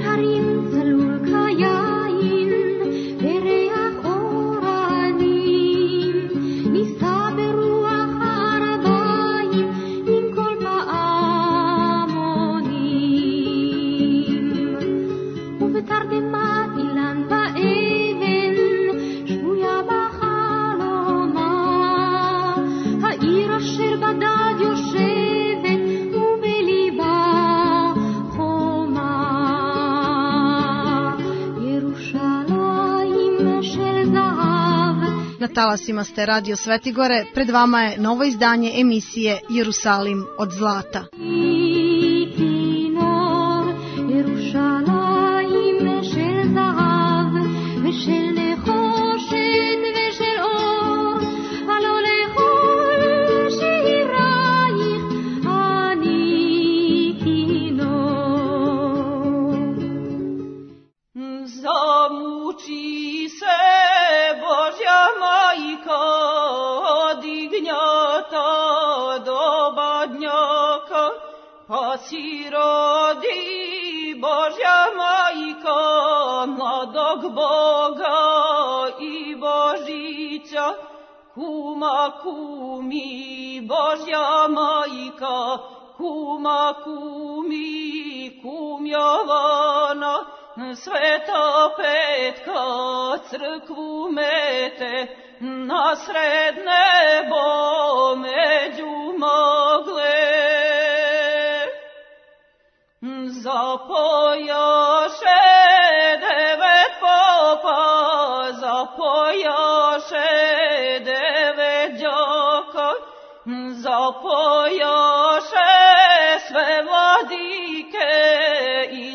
Na talasima ste Radio Svetigore, pred vama je novo izdanje emisije Jerusalim od zlata. Si rodi Božja majka, mladog Boga i Božića, kuma kumi Božja majka, kuma kumi kum Jovana, Sveta Petka crkvu mete, na sred nebo među magle. Zapojaše devet popa, zapojaše devet đaka, zapojaše sve vladike i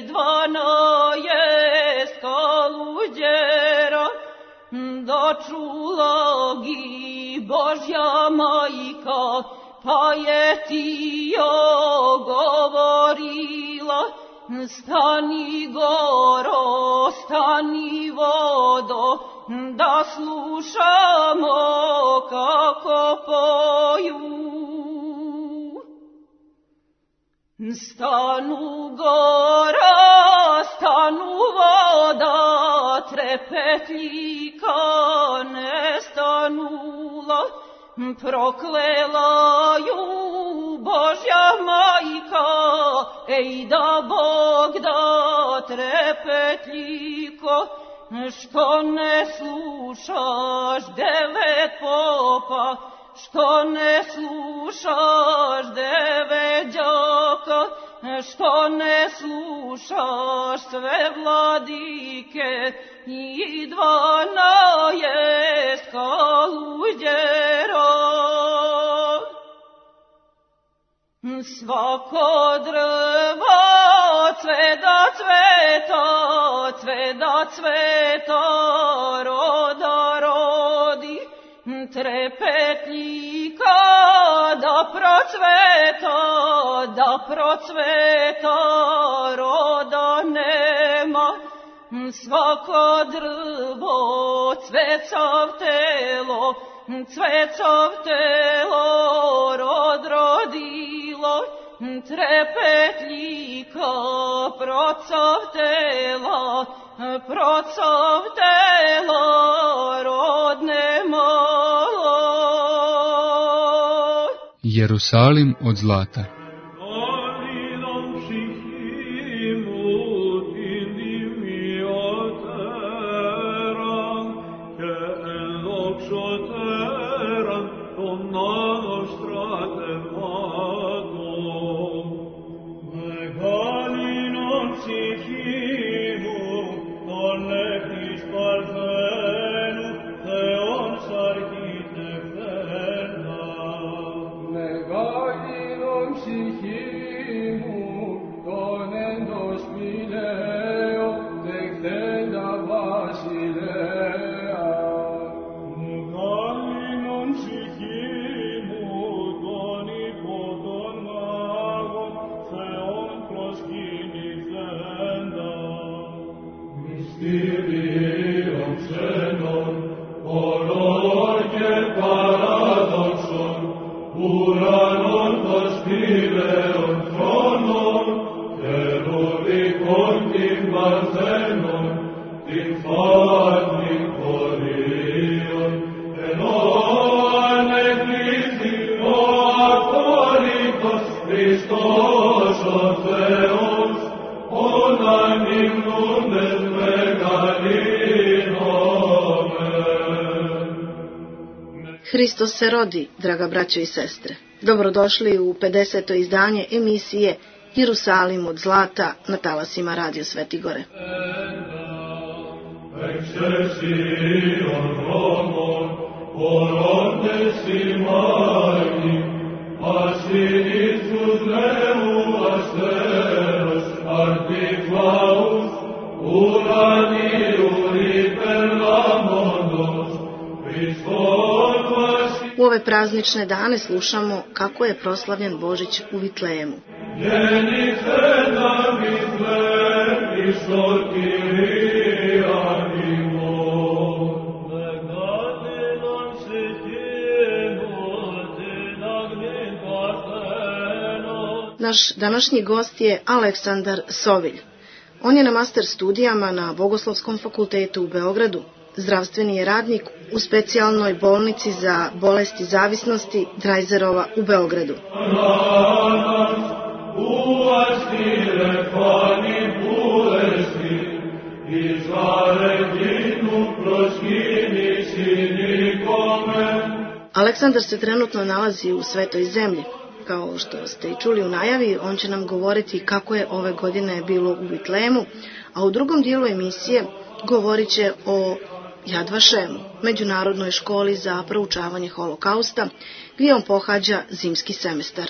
12 kaluđera, dočula gi Božja majka, pa je ti joj govorila, stani goro, stani vodo, da slušamo kako poju. Stanu gora, stanu voda, trepetljika ne stanula, proklela ju Božja majka, ej da Bog da trepetljiko, što ne slušaš devet popa, što ne slušaš devet đaka, što ne slušaš sve vladike i 12 kaluđera. Svako drvo cveda cveta, cveda cveta, roda rodi, trepetljika da procveta, roda nema. Svako drvo cvecav telo, rod rodilo, trepetljika procav tela, rod nemalo. Jerusalim od zlata. Uranon pospire on tronon, terurico Hristos se rodi, draga braćo i sestre. Dobrodošli u 50. izdanje emisije Jerusalim od zlata na talasima Radio Svetigore. U ove praznične dane slušamo kako je proslavljen Božić u Vitlejemu. Naš današnji gost je Aleksandar Sovilj. On je na master studijama na Bogoslovskom fakultetu u Beogradu. Zdravstveni je radnik u specijalnoj bolnici za bolesti zavisnosti Drajzerova u Beogradu. Aleksandar se trenutno nalazi u Svetoj zemlji. Kao što ste i čuli u najavi, on će nam govoriti kako je ove godine bilo u Vitlejemu, a u drugom dijelu emisije govorit će o Jad Vašemu, međunarodnoj školi za proučavanje holokausta, gdje on pohađa zimski semestar.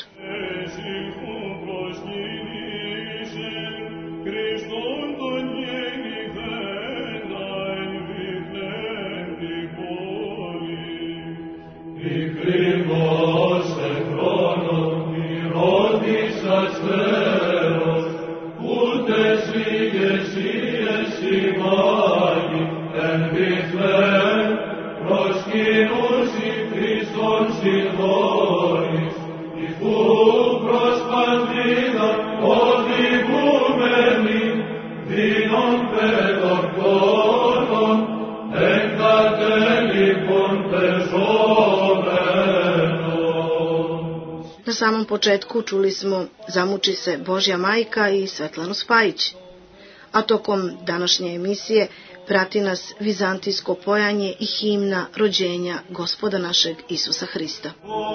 Na samom početku čuli smo Zamuči se Božja majka i Svetlanu Spajić, a tokom današnje emisije prati nas vizantijsko pojanje i himna rođenja Gospoda našeg Isusa Hrista.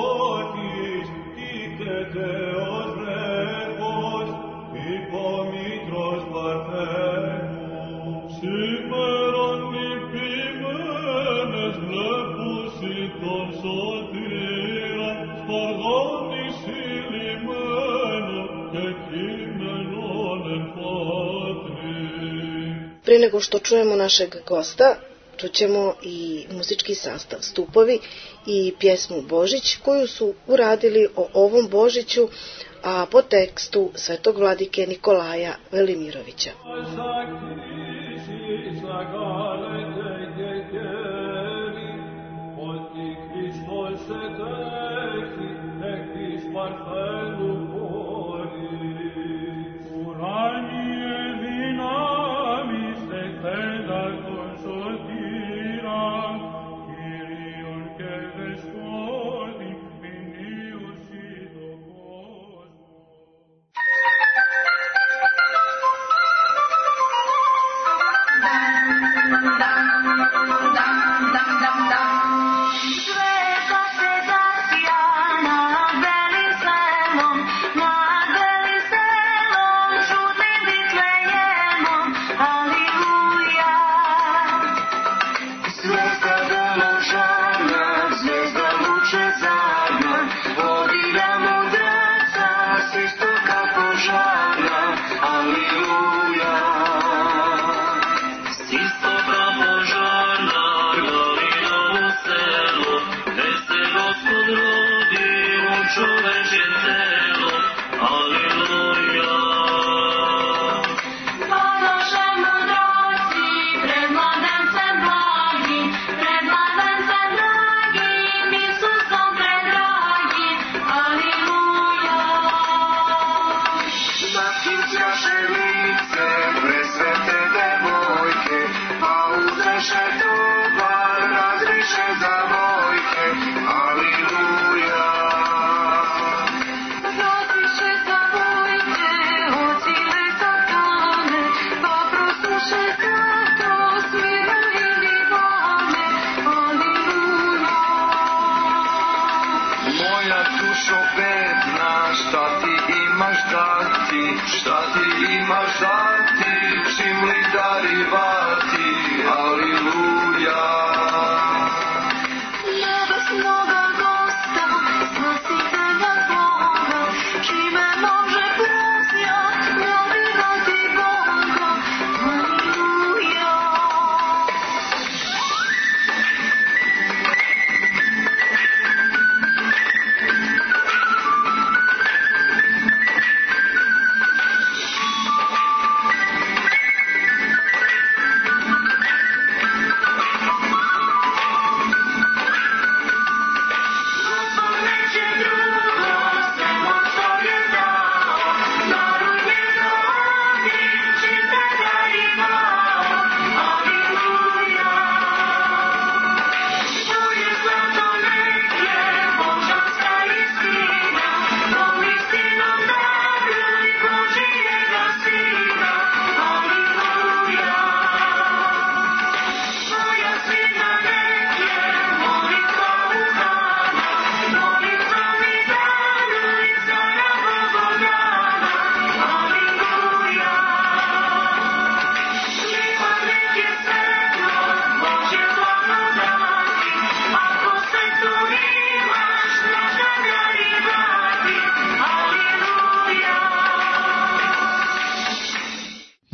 Prije nego što čujemo našeg gosta, čućemo i muzički sastav Stupovi i pjesmu Božić koju su uradili o ovom Božiću, a po tekstu svetog vladike Nikolaja Velimirovića. Božana, glori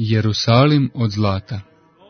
Jerusalim od zlata.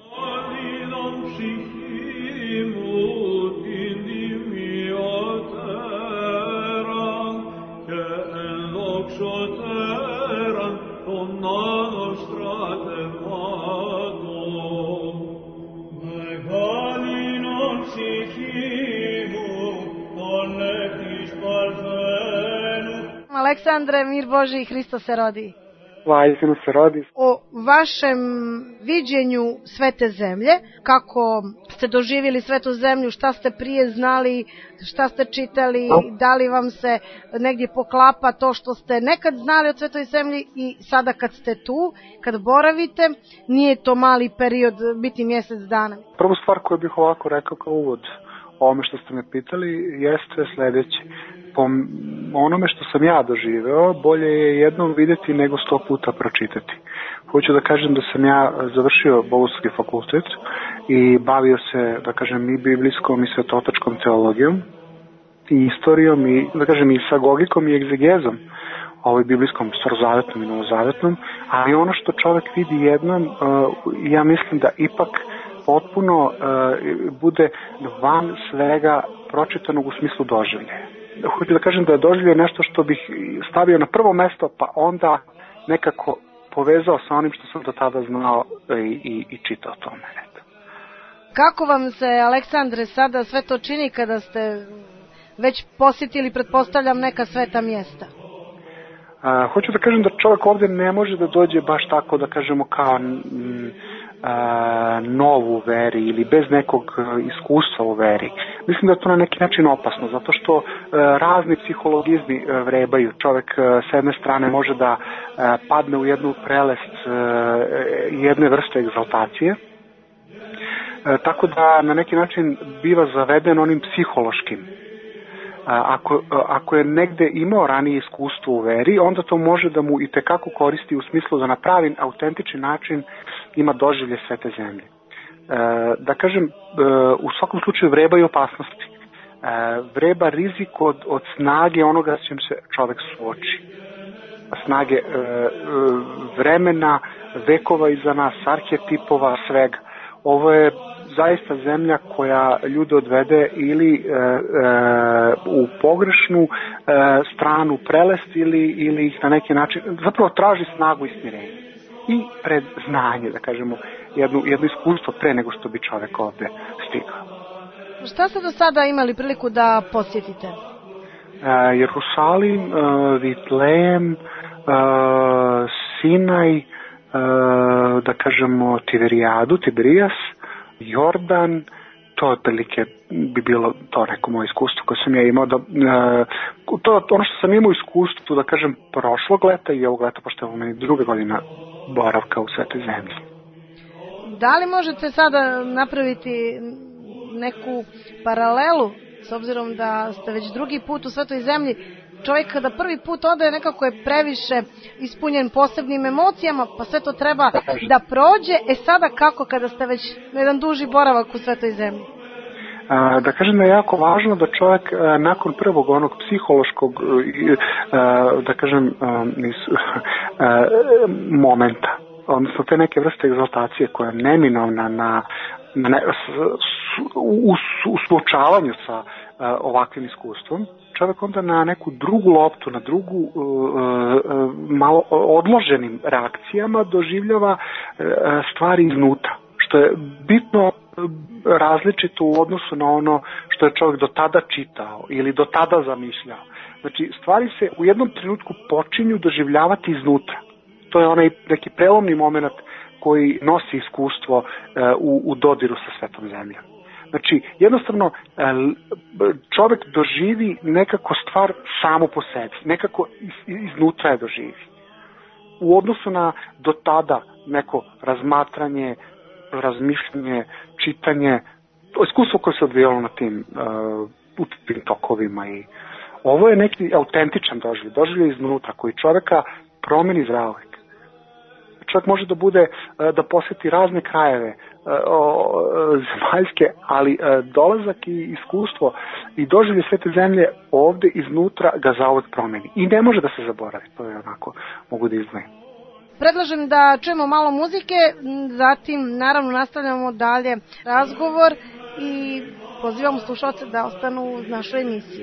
Aleksandre, mir Boži i Hristos se rodi. Vaistinu se rodi. O vašem viđenju svete zemlje, kako ste doživjeli svetu zemlju, šta ste prije znali, šta ste čitali, da li vam se negdje poklapa to što ste nekad znali o svetoj zemlji i sada kad ste tu, kad boravite, nije to mali period, biti mjesec dana. Prvu stvar koju bih ovako rekao kao uvod ovome što ste me pitali jeste sljedeće. Po onome što sam ja doživeo, bolje je jednom vidjeti nego 100 puta pročitati. Hoću da kažem da sam ja završio Bogoslovski fakultet i bavio se, da kažem, i biblijskom i svetotačkom teologijom i istorijom i, da kažem, i sagogikom i egzegezom, biblijskom, starozavetnom i novozavetnom, ali ono što čovjek vidi jednom, ja mislim da ipak potpuno bude van svega pročitanog u smislu doživljaja. Hoću da kažem da je doživljaj nešto što bih stavio na prvo mesto, pa onda nekako povezao sa onim što sam do tada znao i čitao o tome. Kako vam se, Aleksandre, sada sve to čini kada ste već posjetili, pretpostavljam, neka sveta mjesta? Hoću da kažem da čovjek ovdje ne može da dođe baš tako, da kažemo, kao novu u veri ili bez nekog iskustva u veri. Mislim da je to na neki način opasno, zato što razni psihologizmi vrebaju. Čovjek s jedne strane može da padne u jednu prelest jedne vrste egzaltacije, tako da na neki način biva zaveden onim psihološkim. Ako je negde imao ranije iskustvo u veri, onda to može da mu itekako koristi u smislu da na pravi, autentični način ima doživlje svete zemlje. Da kažem, u svakom slučaju vreba i opasnosti. Vreba rizik od snage onoga s čim se čovjek suoči. Snage vremena, vekova iza nas, arhetipova, svega. Ovo je zaista zemlja koja ljude odvede ili u pogrešnu stranu prelest ili ih na neki način zapravo traži snagu i smirenje i predznanje, da kažemo, jedno iskustvo pre nego što bi čovjek ovdje stigao. Šta ste do sada imali priliku da posjetite? Jerusalim, Vitlejem, Sinaj, da kažemo Tiberijas, Jordan, to otprilike bi bilo to neko moje iskustvo koje sam ja imao. To ono što sam imao iskustvo, da kažem, prošlog leta i ovog leta, pošto je ovo meni druga godina boravka u svetoj zemlji. Da li možete sada napraviti neku paralelu, s obzirom da ste već drugi put u svetoj zemlji, čovjek kada prvi put ode nekako je previše ispunjen posebnim emocijama, pa sve to treba da prođe. Sada kako kada ste već jedan duži boravak u svetoj zemlji? Da kažem da je jako važno da čovjek nakon prvog onog psihološkog, da kažem, momenta, odnosno te neke vrste egzaltacije koja je neminovna u suočavanju sa ovakvim iskustvom, čovjek onda na neku drugu loptu, na drugu malo odloženim reakcijama doživljava stvari iznutra, što je bitno različito u odnosu na ono što je čovjek do tada čitao ili do tada zamišljao. Znači, stvari se u jednom trenutku počinju doživljavati iznutra. To je onaj neki prelomni moment koji nosi iskustvo u dodiru sa svetom zemljom. Znači, jednostavno, čovjek doživi nekako stvar samo po sebi, nekako iznutra je doživi. U odnosu na do tada neko razmatranje, razmišljanje, čitanje, to iskustvo koje se odvijalo na tim tokovima. I ovo je neki autentičan doživljaj iznutra koji čovjeka promeni zauvek. Čovjek može da posjeti razne krajeve zemaljske, ali dolazak i iskustvo i doživlje svete zemlje ovdje iznutra ga zauvek promeni. I ne može da se zaboravi, to je onako, mogu da izdvojim. Predlažem da čujemo malo muzike, zatim naravno nastavljamo dalje razgovor i pozivamo slušalce da ostanu uz našu emisiju.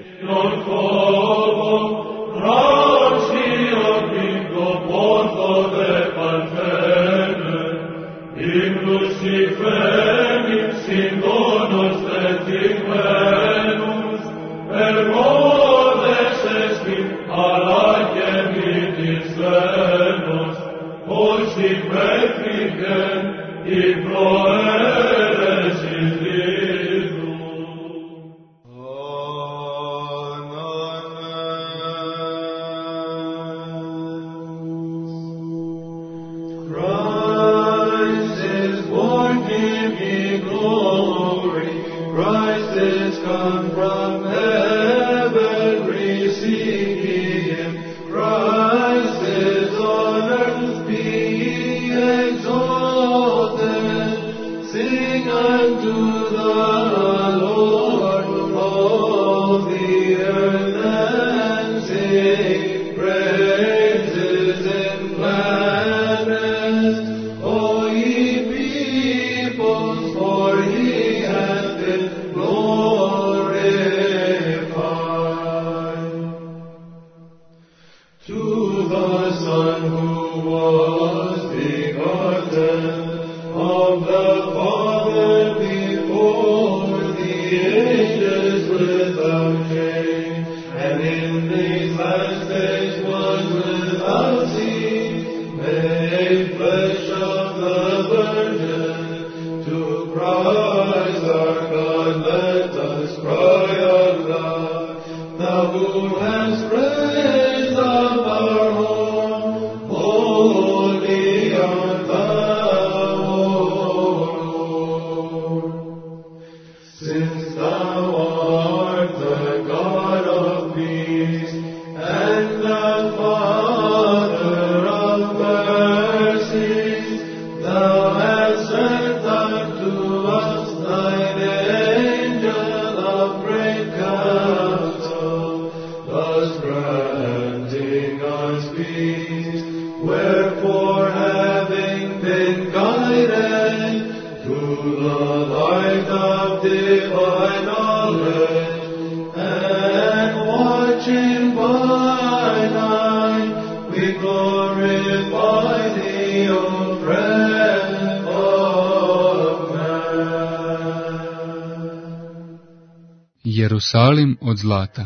Jerusalim od zlata.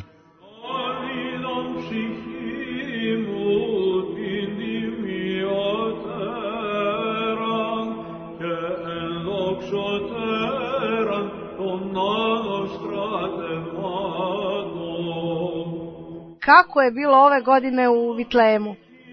Kako je bilo ove godine u Vitlejemu?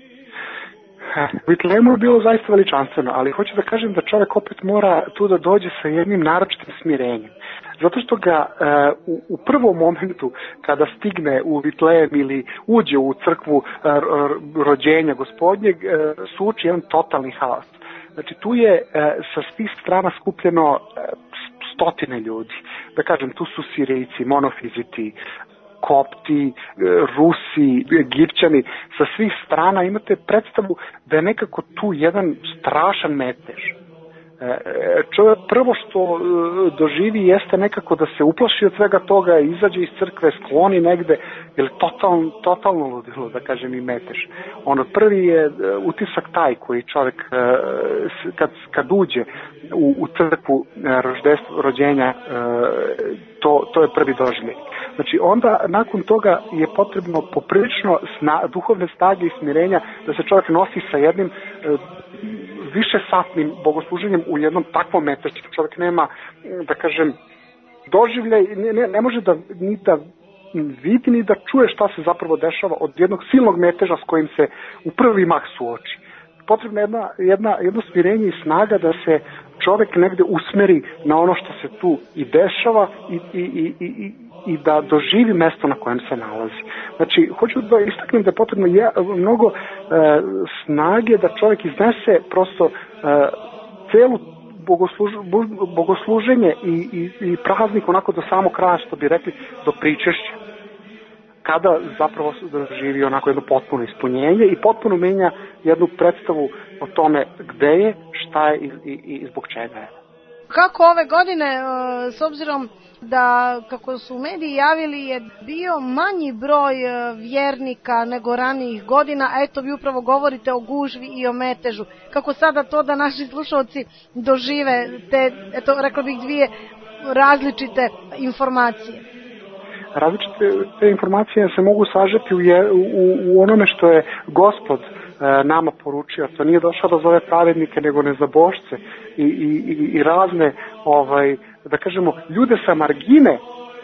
U Vitlejemu je bilo zaista veličanstveno, ali hoću da kažem da čovjek opet mora tu da dođe sa jednim naročitim smirenjem. Zato što ga u prvom momentu kada stigne u Vitlejem ili uđe u crkvu rođenja Gospodnjeg, suči jedan totalni haos. Znači tu je sa svih strana skupljeno stotine ljudi. Da kažem, tu su Sirijci, monofiziti, Kopti, Rusi, Egipćani, sa svih strana imate predstavu da je nekako tu jedan strašan metež. Čovjek prvo što doživi jeste nekako da se uplaši od svega toga, izađe iz crkve, skloni negde, jer totalno ludilo, da kažem, i metež. Prvi je utisak taj koji čovjek kad uđe u crkvu rođenja, to je prvi doživljaj. Znači onda nakon toga je potrebno poprilično duhovne snage i smirenja da se čovjek nosi sa jednim višesatnim bogosluženjem u jednom takvom metežu. Čovjek nema, da kažem, doživljaj, ne može ni da vidi ni da čuje šta se zapravo dešava od jednog silnog meteža s kojim se u prvi mah suoči. Potrebno je jedno smirenje i snaga da se čovjek negde usmeri na ono što se tu i dešava i da doživi mesto na kojem se nalazi. Znači, hoću da istaknem da je potrebno mnogo snage da čovjek iznese prosto celu bogosluženje i praznik onako do samog kraja, što bi rekli, do pričešća. kada zapravo doživi onako jedno potpuno ispunjenje i potpuno menja jednu predstavu o tome gde je, šta je i zbog čega je. Kako ove godine, s obzirom da, kako su mediji javili, je bio manji broj vjernika nego ranijih godina, a eto vi upravo govorite o gužvi i o metežu. Kako sada to da naši slušalci dožive te, eto, rekla bih, dvije različite informacije? Različite te informacije se mogu sažeti u onome što je Gospod nama poručio. To nije došao da zove pravednike, nego nezabošce i razne, da kažemo, ljude sa margine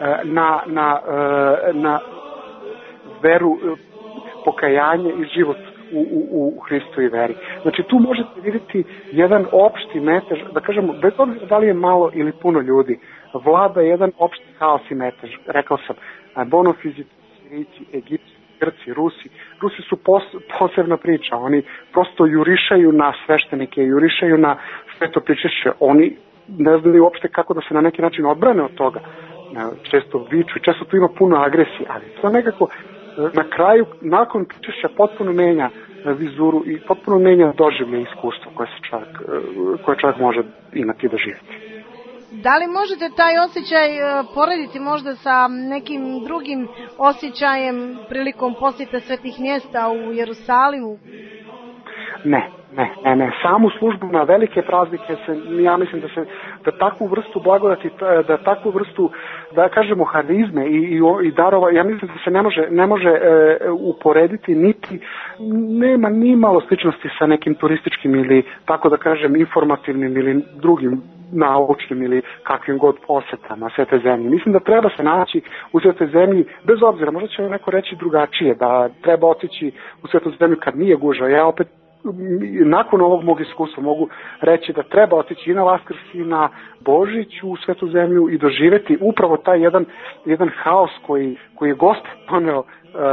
na veru, pokajanje i život u Hristu i veri. Znači tu možete vidjeti jedan opšti metež, da kažemo, bez obzira da li je malo ili puno ljudi, vlada jedan opšti haos i metež. Rekao sam, Bonofizici, Sirici, Egipci, Grci, Rusi. Rusi su posebna priča. Oni prosto jurišaju na sveštenike, jurišaju na sveto pričešće. Oni ne znaju uopšte kako da se na neki način odbrane od toga. Često viču, često tu ima puno agresije, ali to nekako na kraju, nakon pričešća, potpuno menja vizuru i potpuno menja doživlje i iskustvo koje čovjek može imati da živjeti. Da li možete taj osjećaj porediti možda sa nekim drugim osjećajem prilikom posjete svetih mjesta u Jerusalimu? Ne. Samu službu na velike praznike ja mislim da takvu vrstu blagodati, da takvu vrstu, da kažemo, harizme i darova, ja mislim da se ne može uporediti, niti nema ni malo sličnosti sa nekim turističkim ili, tako da kažem, informativnim ili drugim naučnim ili kakvim god posetama Svete zemlje. Mislim da treba se naći u Svetoj zemlji, bez obzira, možda će neko reći drugačije, da treba otići u Svetu zemlju kad nije gužva. Ja opet nakon ovog mog iskustva mogu reći da treba otići i na Vaskrs i na Božić u Svetu zemlju i doživeti upravo taj jedan haos koji je Gospod doneo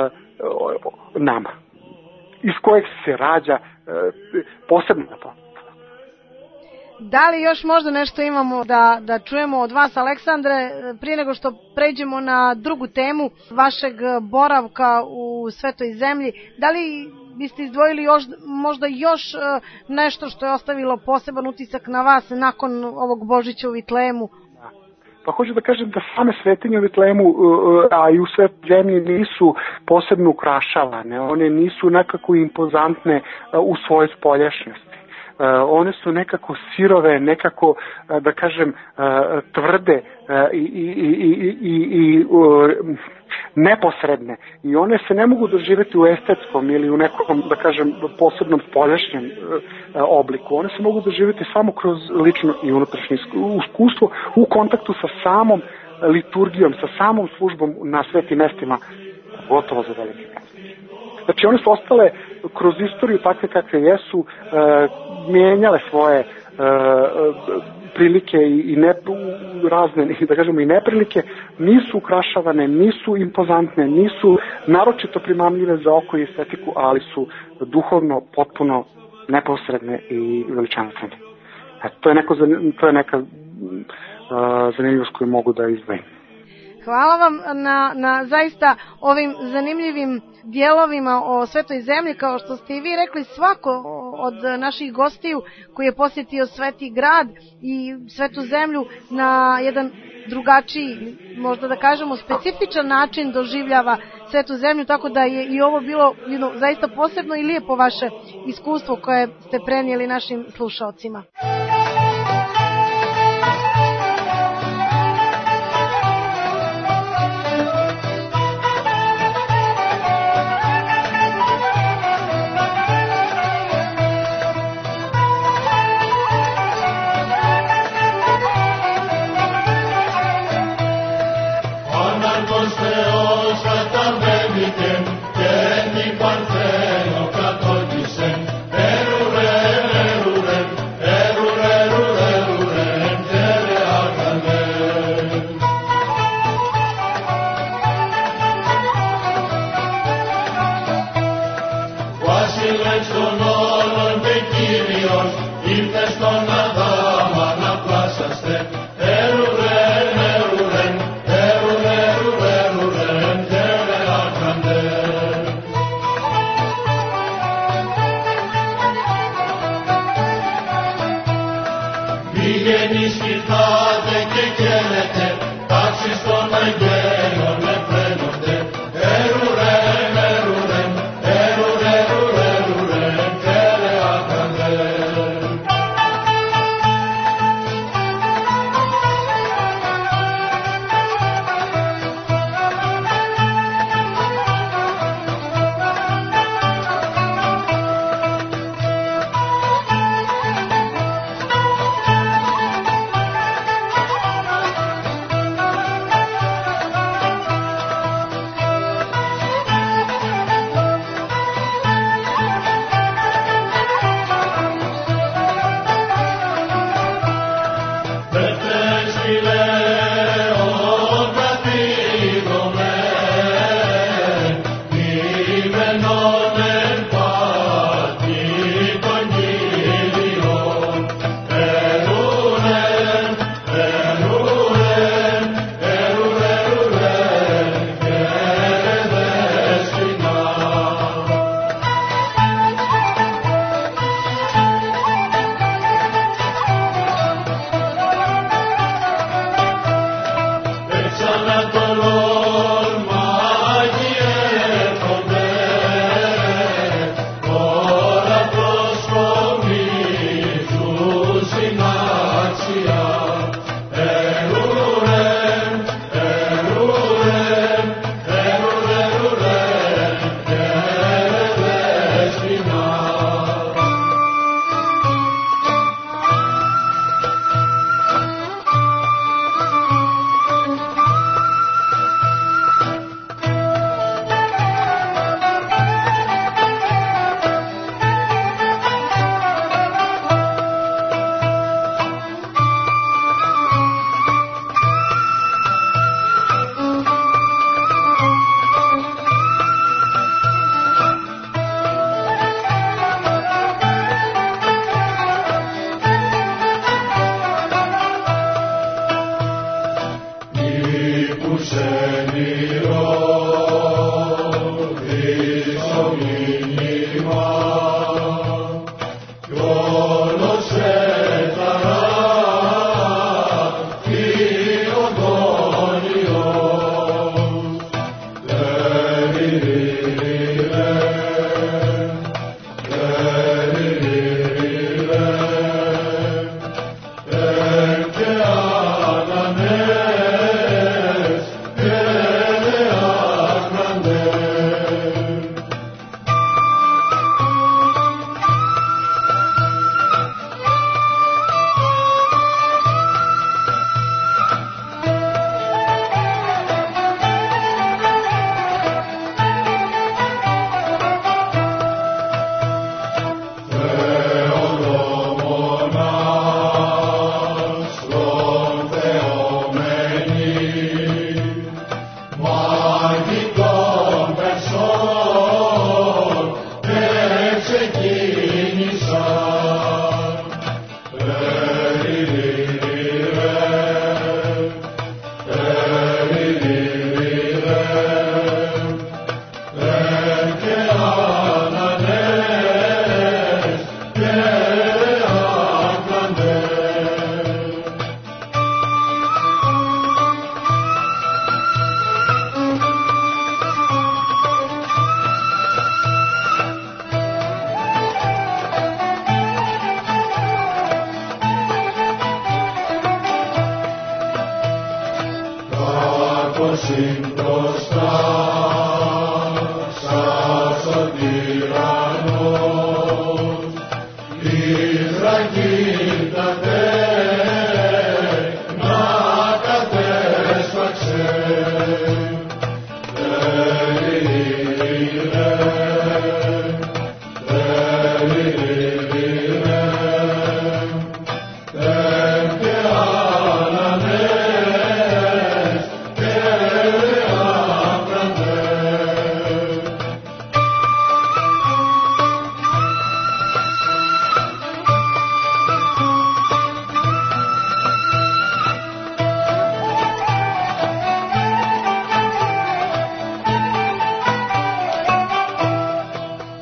nama, iz kojeg se rađa posebno na to. Da li još možda nešto imamo da čujemo od vas, Aleksandre, prije nego što pređemo na drugu temu vašeg boravka u Svetoj zemlji? Da li biste izdvojili možda još nešto što je ostavilo poseban utisak na vas nakon ovog Božića u Vitlemu? Pa hoću da kažem da same svetinje u Vitlemu, a i u Svetoj zemlji, nisu posebno ukrašavane. One nisu nekako impozantne u svojoj spoljašnjosti. One su nekako sirove, nekako, da kažem, tvrde i neposredne. I one se ne mogu doživjeti u estetskom ili u nekom, da kažem, posebnom spoljašnjem obliku. One se mogu doživjeti samo kroz lično i unutrašnje iskustvo u kontaktu sa samom liturgijom, sa samom službom na svetim mestima, gotovo za velike praznike. Znači one su ostale kroz istoriju takve kakve jesu, mijenjale svoje prilike i razne, da kažemo, i neprilike, nisu ukrašavane, nisu impozantne, nisu naročito primamljive za oko i estetiku, ali su duhovno potpuno neposredne i veličanstvene. To je neka zanimljivost koju mogu da izdvojim. Hvala vam na zaista ovim zanimljivim dijelovima o Svetoj zemlji. Kao što ste i vi rekli, svako od naših gostiju koji je posjetio Sveti grad i Svetu zemlju na jedan drugačiji, možda da kažemo specifičan način doživljava Svetu zemlju, tako da je i ovo bilo zaista posebno i lijepo vaše iskustvo koje ste prenijeli našim slušalcima. Erurem, Πηγαίνει σκυρτάτε και καίνεται, τάξεις των αγγέλων επλένονται. Ερουρέμ, ερουρέμ, ερουρέμ, ερουρέμ, καίνε ακραντέμ.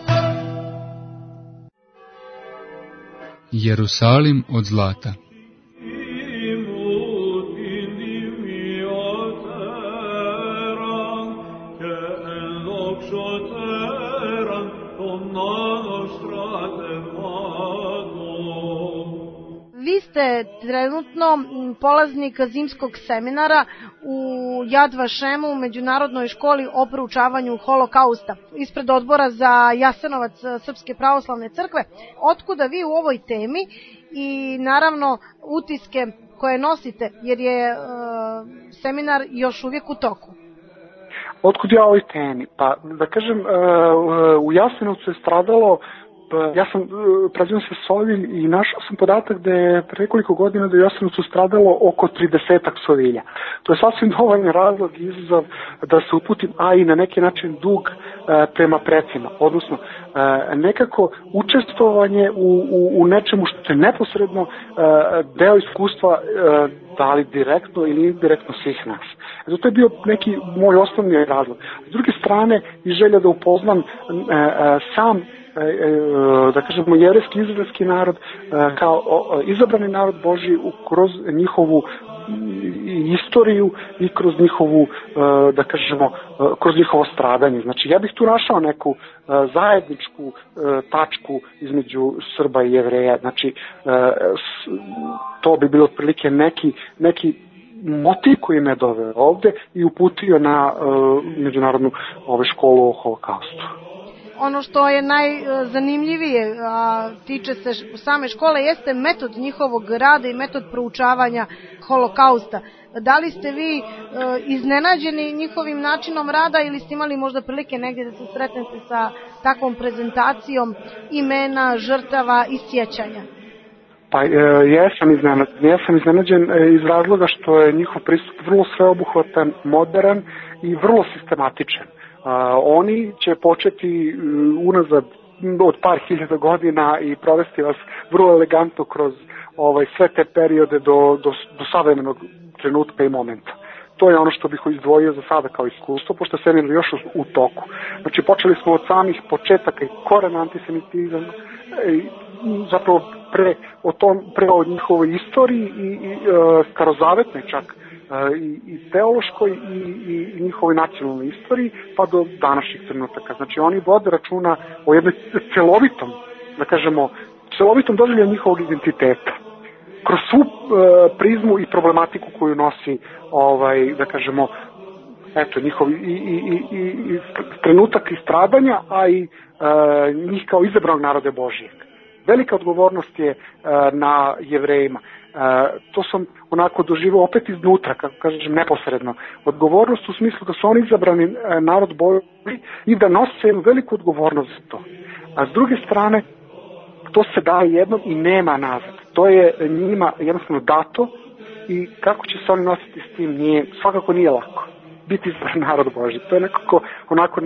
Jerusalim od zlata. ste trenutno polaznik zimskog seminara u Yad Vašemu, međunarodnoj školi o proučavanju holokausta, ispred odbora za Jasenovac Srpske pravoslavne crkve. Otkuda vi u ovoj temi i naravno utiske koje nosite, jer je seminar još uvijek u toku? Otkud ja ovoj temi? Pa, da kažem, u Jasenovcu je stradalo, ja sam prađen se s ovim i našao sam podatak da je pre nekoliko godina da je u Jasenovcu stradalo oko 30 sovilja. To je sasvim dovoljni razlog i izazov da se uputim, a i na neki način dug prema precima, odnosno nekako učestvovanje u nečemu što je neposredno deo iskustva, da li direktno ili indirektno svih nas. Zato je bio neki moj osnovni razlog. S druge strane, i želja da upoznam sam, da kažemo, jevrejski izraelski narod kao izabrani narod Božji kroz njihovu istoriju i kroz njihovu, da kažemo, kroz njihovo stradanje. Znači, ja bih tu našao neku zajedničku tačku između Srba i Jevreja. Znači, to bi bilo otprilike neki motiv koji me doveo ovde i uputio na međunarodnu školu o holokaustu. Ono što je najzanimljivije, a tiče se same škole, jeste metod njihovog rada i metod proučavanja holokausta. Da li ste vi iznenađeni njihovim načinom rada ili ste imali možda prilike negdje da se sretnete sa takvom prezentacijom imena, žrtava i sjećanja? Pa jesam iznenađen iz razloga što je njihov pristup vrlo sveobuhvatan, modern i vrlo sistematičan. Oni će početi unazad od par hiljada godina i provesti vas vrlo elegantno kroz sve te periode do savremenog trenutka i momenta. To je ono što bih izdvojio za sada kao iskustvo, pošto je seminar još u toku. Znači, počeli smo od samih početaka i korena antisemitizma, zapravo pre o njihovoj istoriji i starozavetnoj čak i teološkoj i njihovoj nacionalnoj istoriji, pa do današnjih trenutaka. Znači, oni vode računa o jednom celovitom doživljanju njihovog identiteta kroz svu prizmu i problematiku koju nosi, da kažemo, njihov i trenutak istradanja, a i njih kao izabranog naroda Božijeg. Velika odgovornost je na Jevrejima. To sam onako doživao opet iznutra, kako kažem, neposredno. Odgovornost u smislu da su oni izabrani narod Božji i da nose jednu veliku odgovornost za to. A s druge strane, to se daje jednom i nema nazad. To je njima jednostavno dato i kako će se oni nositi s tim, svakako nije lako. Biti izabran narod Božji. To je nekako onako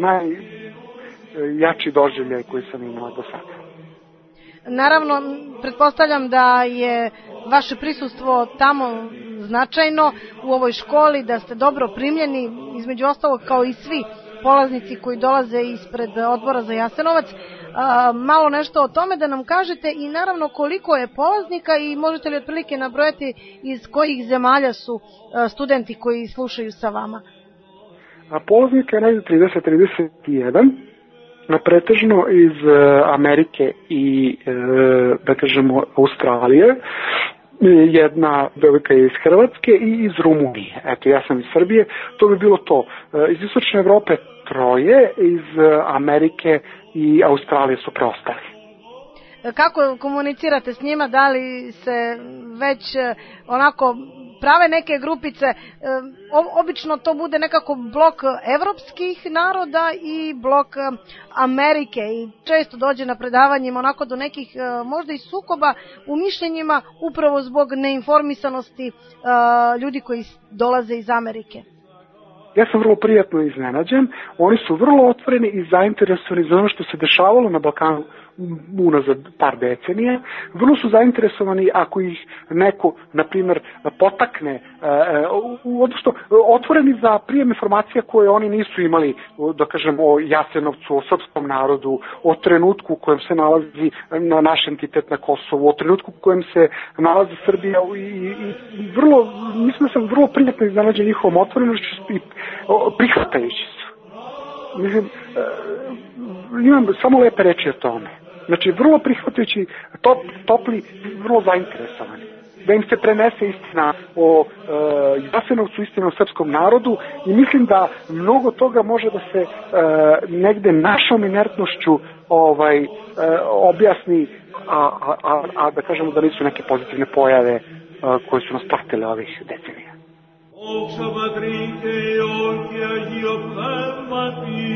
najjači doživljaj koji sam imao do sada. Naravno, pretpostavljam da je vaše prisustvo tamo značajno u ovoj školi, da ste dobro primljeni, između ostalog kao i svi polaznici koji dolaze ispred odbora za Jasenovac. Malo nešto o tome da nam kažete i naravno koliko je polaznika i možete li otprilike nabrojati iz kojih zemalja su studenti koji slušaju sa vama? Polaznika je negdje 30-31. Pretežno iz Amerike i, da kažemo, Australije, jedna devojka je iz Hrvatske i iz Rumunije. Eto, ja sam iz Srbije, to bi bilo to. Iz Istočne Evrope 3, iz Amerike i Australije su preostali. Kako komunicirate s njima? Da li se već onako prave neke grupice? Obično to bude nekako blok evropskih naroda i blok Amerike i često dođe na predavanjima onako do nekih možda i sukoba u mišljenjima upravo zbog neinformisanosti ljudi koji dolaze iz Amerike. Ja sam vrlo prijatno iznenađen. Oni su vrlo otvoreni i zainteresovani za ono što se dešavalo na Balkanu unazad par decenija. Vrlo su zainteresovani ako ih neko, na primjer, potakne, odnosno otvoreni za prijem informacija koje oni nisu imali, da kažem, o Jasenovcu, o srpskom narodu, o trenutku u kojem se nalazi naš entitet na Kosovu, o trenutku u kojem se nalazi Srbija i vrlo, mislim da sam vrlo prijatno iznenađen njihovom otvorenošću i prihvatajući su. Mislim, imam samo lepe reči o tome. Znači, vrlo prihvatajući, topli, vrlo zainteresovani. da im se prenese istina o Jasenovcu, istina o srpskom narodu, i mislim da mnogo toga može da se negde našom inertnošću objasni, a da kažemo da nisu neke pozitivne pojave koje su nas pratile ovih decenija. Όξα Πατρί και Υιόν και Αγίο Πνεύματι,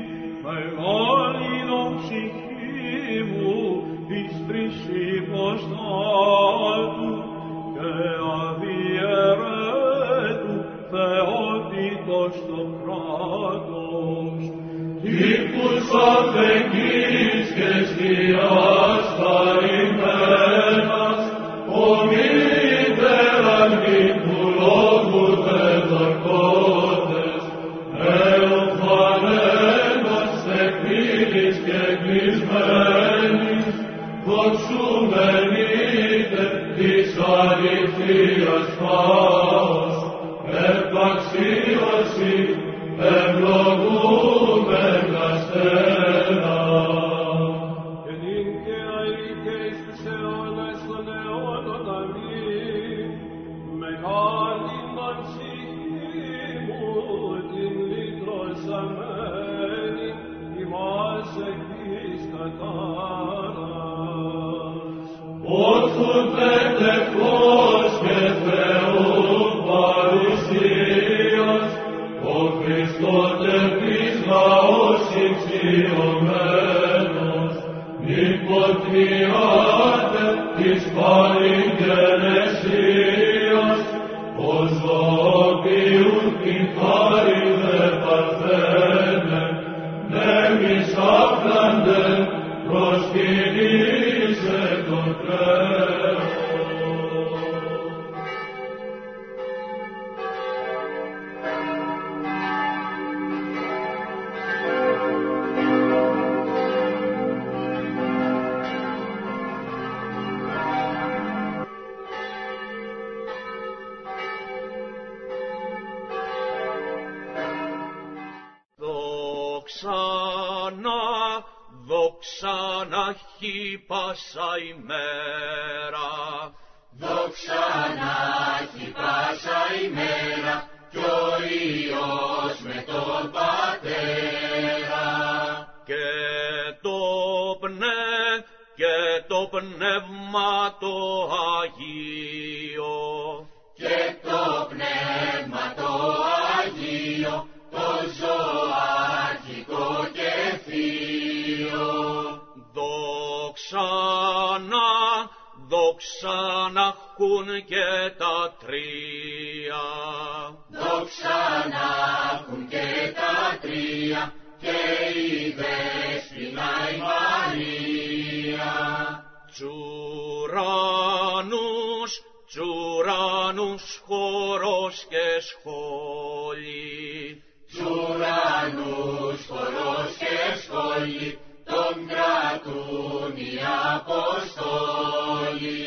μεγάλην ψυχή μου, εις θρησίπος Θάλτου και αδιαιρέτου θεότητος το κράτος. Τύπους αφεγγείς και εστιάς παρημένας, ομίδεραν μη λόγου δεδορκότες, εοφανένας εκκλίνης και κλεισμένης, δοξούμενείτε της αληθείας φάος, επαξίωση, ευλογούμεν καστένα. Ότου πεντεκός και Θεού παρουσίας, ο Χριστότεπης λαός υψιωμένος, υποτριάτε της παλιγενεσίας, ως οποίους την χάρη δε παρθένε, νέμις άφραντεν προσκυνήσε το τρέφος. Δόξα να έχει πάσα ημέρα, δόξα να έχει πάσα ημέρα, κι ο Υιός με τον Πατέρα. Και το πνεύμα το Αγίο, και το πνεύμα το Αγίο, το ζωάρχικο και θείο. Δόξα να έχουν και τα τρία, δόξα να έχουν και τα τρία, και η Δέσποινα η Μαρία. Τσουράνους χορός και σχόλοι, τσουράνους χορός και σχόλοι, τον κρατούν οι Αποστόλοι.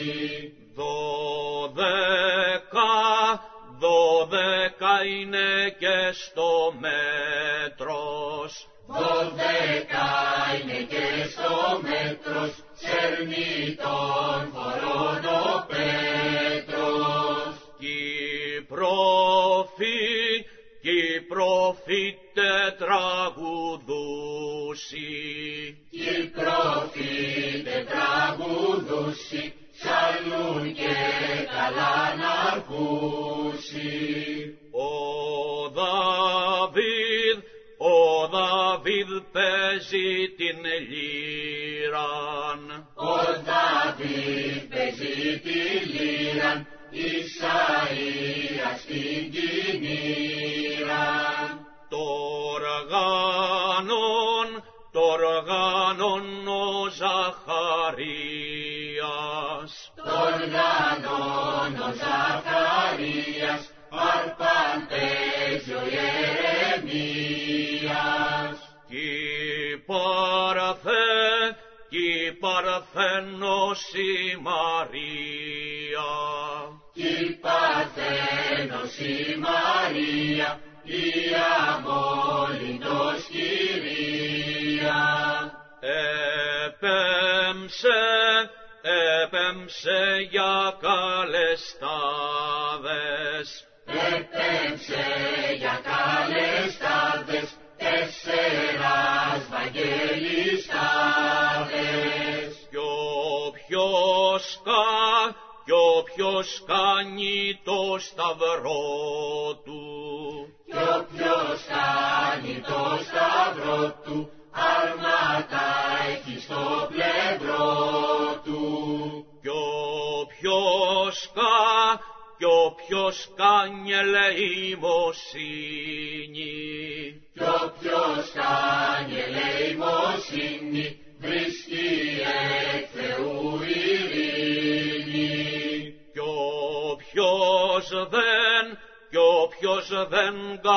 12 είναι και στο μέτρος, 12 είναι και στο μέτρος, σέρνει τον χορόν ο Πέτρος. Κι οι προφήτε τραγουδούσι, κι οι προφήτε τραγουδούσι, ψαλούν και καλά να ακούσι. Ο Δαβίδ παίζει την λύραν, ο Δαβίδ παίζει τη λύραν, Ισαΐας την κυνήρα. Το οργάνων ο Ζαχαρίας, το οργάνων ο Ζαχαρίας, αρπάν παίζει ο Ιερεμίας. Κι Παρθένος η Μαρία, κι Παρθένος η Μαρία, η αμόλυντος Κυρία. Επέμψε ya calestaves. Επέμψε για καλεστάδες, 4 βαγγελιστάδες. Κι όποιος κάνει το σταυρό του, Κι όποιος κάνει το σταυρό του, άρματα έχει στο πλευρό του. Κι όποιος κάνει ελεημοσύνη, Κι όποιος κάνει ελεημοσύνη, βρίσκει εκ Θεού ειρήνη. Κι όποιος δεν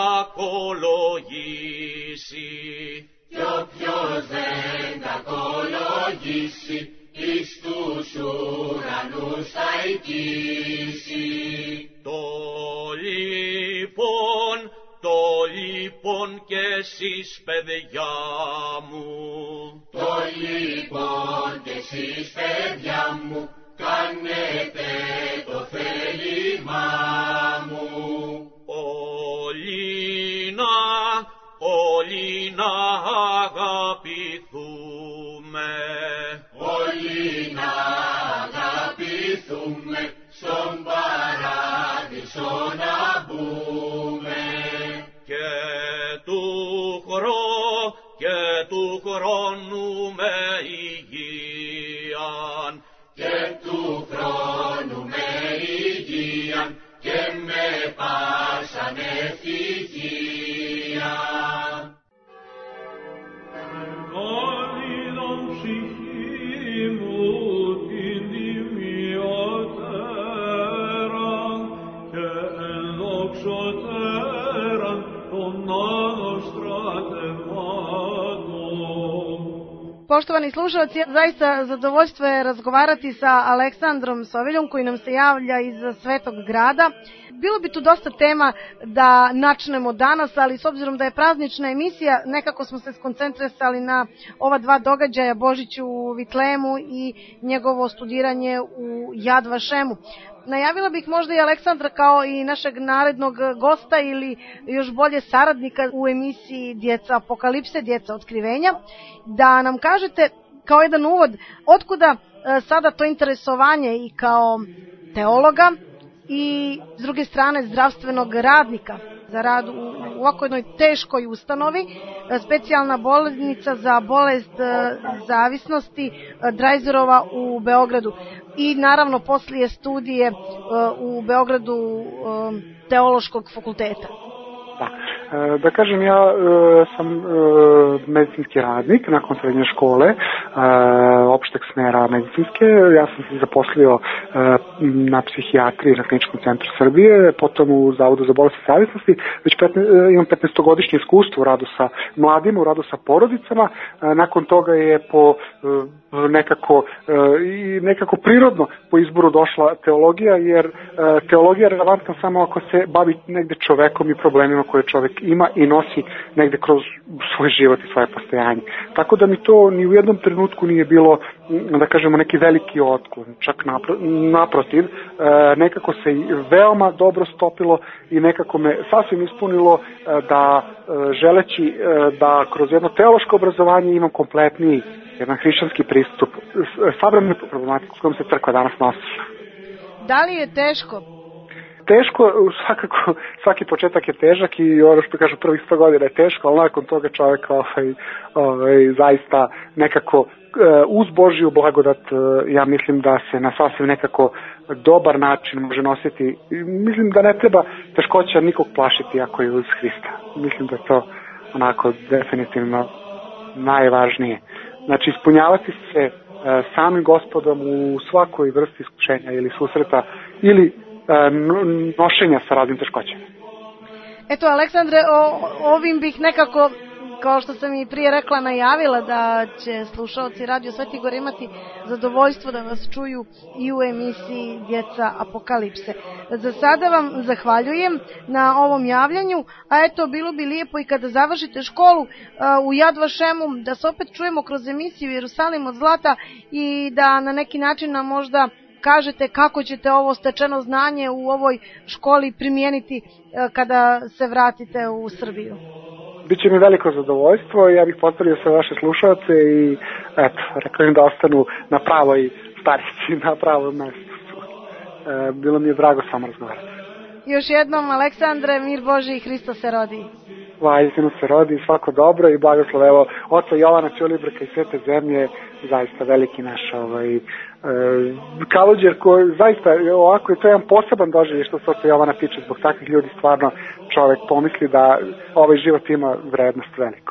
κακολογήσει, Κι όποιος δεν κακολογήσει, εις τους ουρανούς θα οικήσει. Το λοιπόν κι εσείς παιδιά μου, Το λοιπόν κι εσείς παιδιά μου, κάνετε το θέλημά μου. Όλοι να αγαπηθούμε, Όλοι να αγαπηθούμε, στον παράδεισο να μπούμε. Και του χρόνου με υγείαν, Και του χρόνου με υγείαν, και με πάσαν ευτυχία. Καλλίδων ψυχή μου την τιμιωτέραν και ενδοξωτέραν των άλλων στρατευμάτων. Poštovani slušalci, zaista zadovoljstvo je razgovarati sa Aleksandrom Soviljom koji nam se javlja iz Svetog grada. Bilo bi tu dosta tema da načnemo danas, ali s obzirom da je praznična emisija, nekako smo se skoncentrisali na ova 2 događaja, Božić u Vitlemu i njegovo studiranje u Jad Vašemu. Najavila bih možda i Aleksandra kao i našeg narednog gosta ili još bolje saradnika u emisiji Djeca Apokalipse, Djeca otkrivenja, da nam kažete kao jedan uvod otkuda sada to interesovanje i kao teologa i s druge strane zdravstvenog radnika za rad u ovako jednoj teškoj ustanovi, specijalna bolnica za bolest zavisnosti Drajzerova u Beogradu i naravno poslije studije u Beogradu teološkog fakulteta. Da kažem, ja sam medicinski radnik nakon srednje škole, opšteg smera medicinske. Ja sam se zaposlio na psihijatriji na Kliničkom centru Srbije, potom u Zavodu za bolesti zavisnosti. Već imam 15-godišnje iskustvo u radu sa mladima, u radu sa porodicama. Nakon toga je nekako prirodno po izboru došla teologija, jer teologija je relevantna samo ako se bavi negde čovekom i problemima koje čovek ima i nosi negde kroz svoj život i svoje postojanje. Tako da mi to ni u jednom trenutku nije bilo, da kažemo, neki veliki otklon, čak naprotiv, nekako se veoma dobro stopilo i nekako me sasvim ispunilo da želeći da kroz jedno teološko obrazovanje imam kompletniji jedan hrišćanski pristup savremenoj problematiku s kojom se crkva danas nosi. Da li je teško? Teško, svakako, svaki početak je težak i ono što kažu prvih 100 godina je teško, ali nakon toga čovjek zaista nekako uz Božju blagodat, ja mislim da se na sasvim nekako dobar način može nositi. Mislim da ne treba teškoća nikog plašiti ako je uz Hrista. Mislim da je to onako definitivno najvažnije. Znači ispunjavati se samim Gospodom u svakoj vrsti iskušenja ili susreta ili nošenja sa raznim teškoćama. Eto, Aleksandre, ovim bih nekako, kao što sam i prije rekla, najavila da će slušalci Radio Svetigor imati zadovoljstvo da vas čuju i u emisiji Djeca Apokalipse. Za sada vam zahvaljujem na ovom javljanju, a eto, bilo bi lijepo i kada završite školu u Jad Vašemu, da se opet čujemo kroz emisiju Jerusalim od zlata i da na neki način nam možda kažete kako ćete ovo stečeno znanje u ovoj školi primijeniti kada se vratite u Srbiju. Biće mi veliko zadovoljstvo, ja bih pozdravio sve vaše slušalce i eto, rekao im da ostanu na pravoj starici, na pravom mestu. Bilo mi je drago s vama razgovarati. Još jednom, Aleksandre, mir Boži i Hristo se rodi. Istinu se rodi, svako dobro i blagoslov. Evo, oca Jovana Ćulibrka i Svete zemlje, zaista veliki naš Kalođer, koji zaista ovako, to je jedan poseban doživljaj što se oca Jovana tiče. Zbog takvih ljudi stvarno čovek pomisli da ovaj život ima vrednost veliku.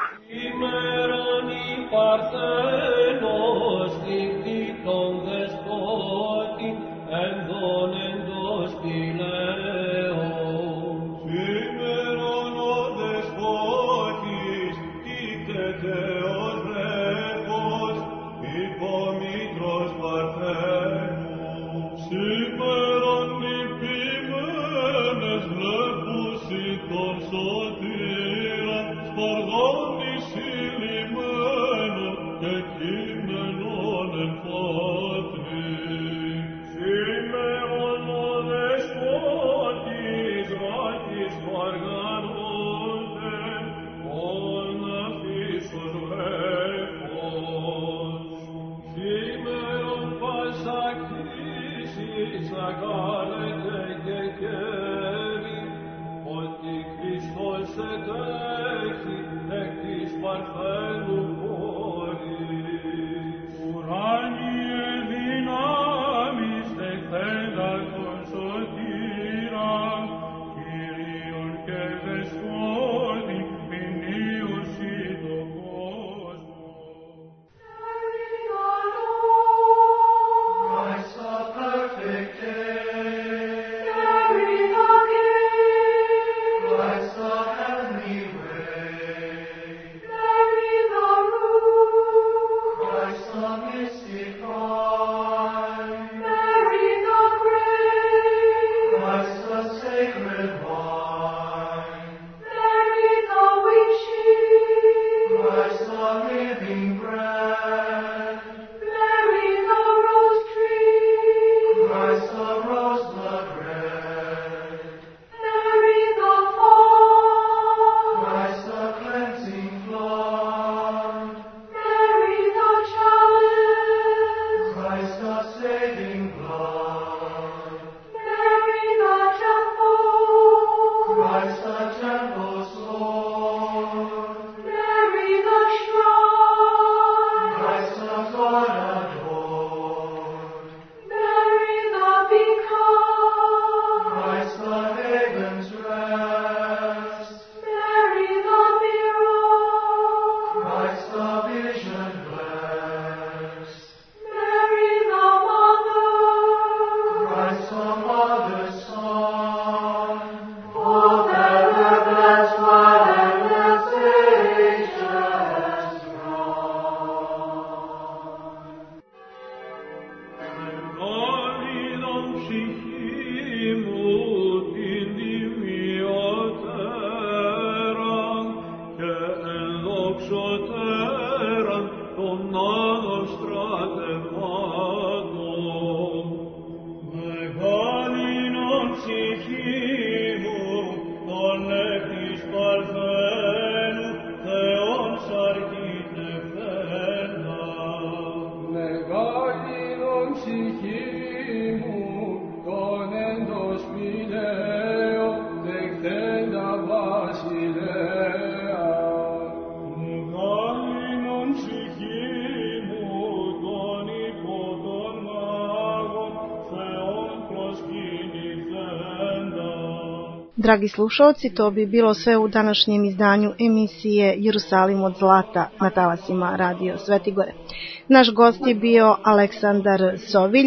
Dragi slušalci, to bi bilo sve u današnjem izdanju emisije Jerusalim od zlata na talasima Radio Svetigore. Naš gost je bio Aleksandar Sovilj,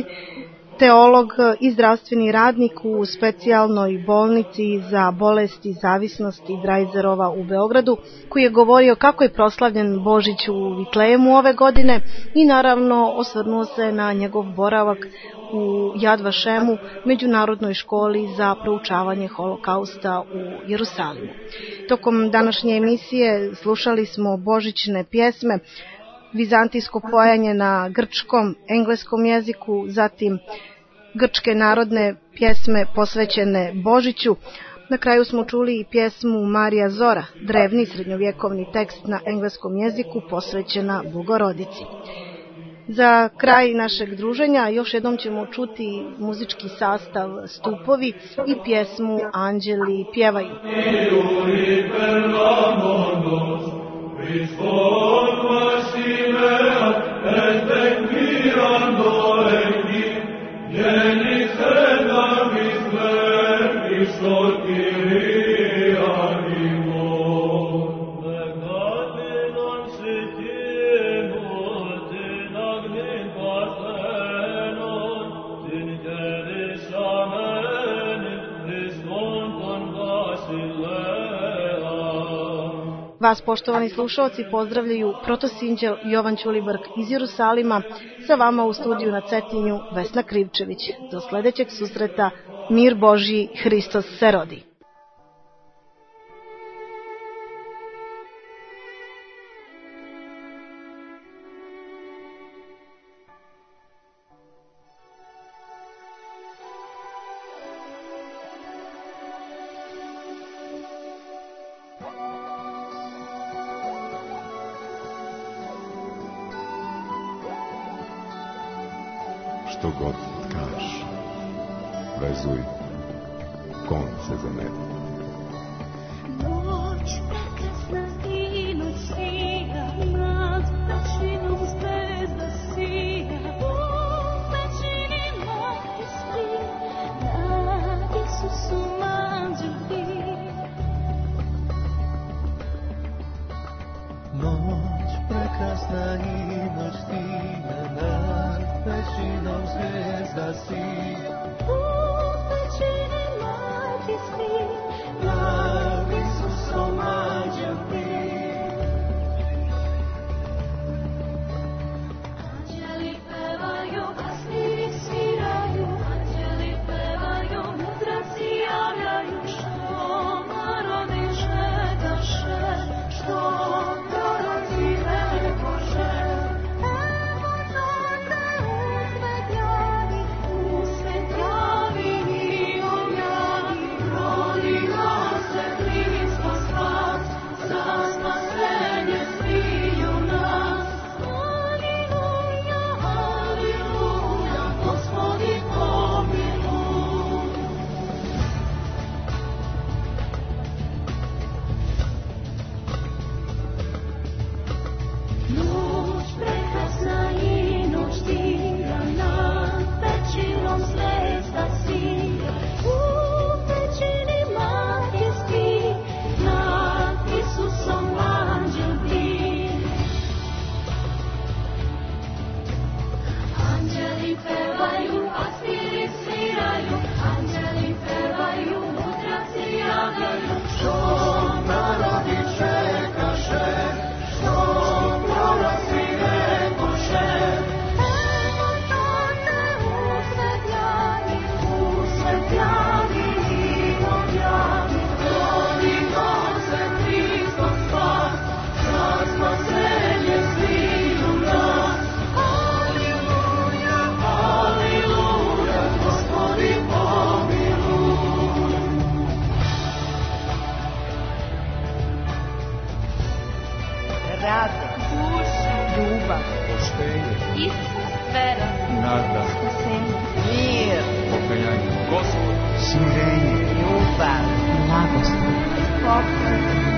teolog i zdravstveni radnik u specijalnoj bolnici za bolesti zavisnosti Drajzerova u Beogradu, koji je govorio kako je proslavljen Božić u Vitlejemu ove godine i naravno osvrnuo se na njegov boravak u Jad Vašemu, međunarodnoj školi za proučavanje holokausta u Jerusalimu. Tokom današnje emisije slušali smo božićne pjesme, vizantijsko pojanje na grčkom, engleskom jeziku, zatim grčke narodne pjesme posvećene Božiću. Na kraju smo čuli i pjesmu Marija Zora, drevni srednjovjekovni tekst na engleskom jeziku posvećena Bogorodici. Za kraj našeg druženja još jednom ćemo čuti muzički sastav Stupovi i pjesmu Anđeli pjevaju. Vas, poštovani slušalci, pozdravljaju protosinđel Jovan Ćulibrk iz Jerusalima, sa vama u studiju na Cetinju Vesna Krivčević. Do sledećeg susreta, mir Božji, Hristos se rodi. Što god tkaš, vezuj konce za mene. Noć prekrasna i noć sija, nad pećinom zvezda sija. U pećini majke spi, nad Isusom anđel bi. Noć prekrasna i noć sija, nad pećinom zvezda si. U pećini majke spi, nad Isusom anđel bi. Anđeli pevaju, pastiri sviraju, anđeli pevaju, mudraci javljaju, što narodi žedaše, što proroci rekoše. Nada, mir, pokajanje, smirenje, ljubav, blagoslov, pokoj,